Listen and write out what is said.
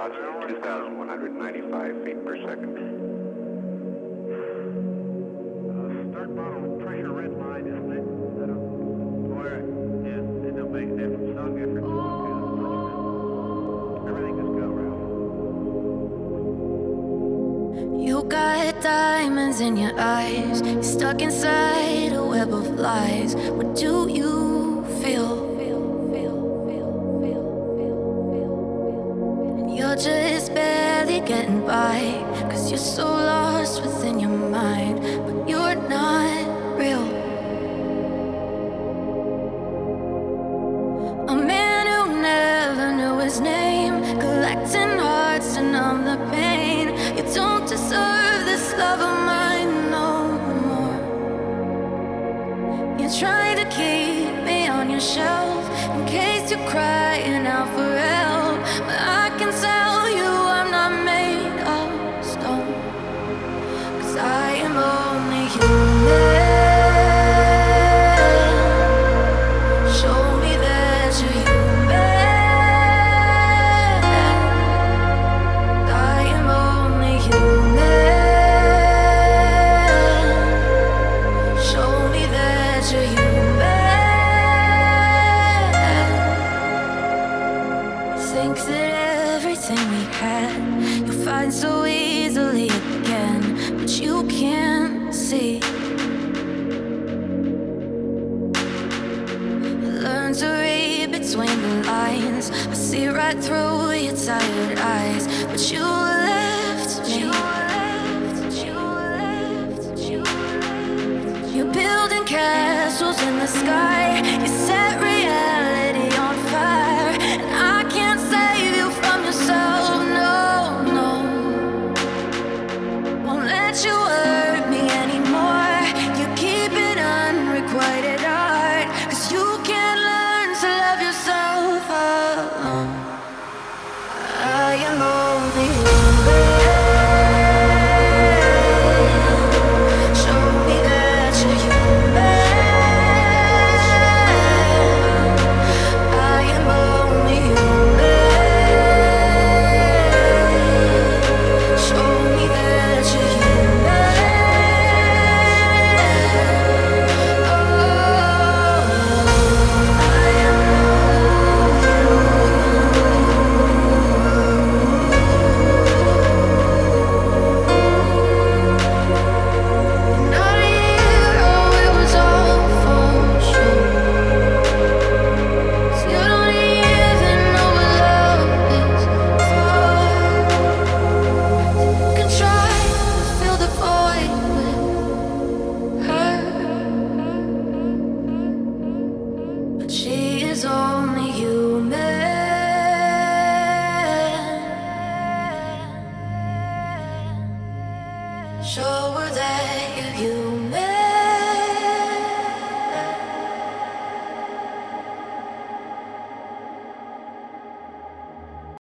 velocity 2,195 feet per second. Start model pressure red line, isn't it? Where? Yeah, it don't make a difference. No difference. Everything is go, Ralph. You got diamonds in your eyes. You're stuck inside a web of lies. What do you feel? And you're just barely getting by, 'cause you're so lost within your mind. But you're not real. A man who never knew his name, collecting hearts to numb the pain. You don't deserve this love of mine no more. You're trying to keep me on your shelf in case you're crying out for help. But I can tell you I'm not made of stone, 'cause I am only human. Show me that you're human. I am only human. Show me that you're human. Think that everything we had you'll find so easily again, but you can't see. Learn to read between the lines. I see right through your tired eyes, but you left me. You're building castles in the sky. You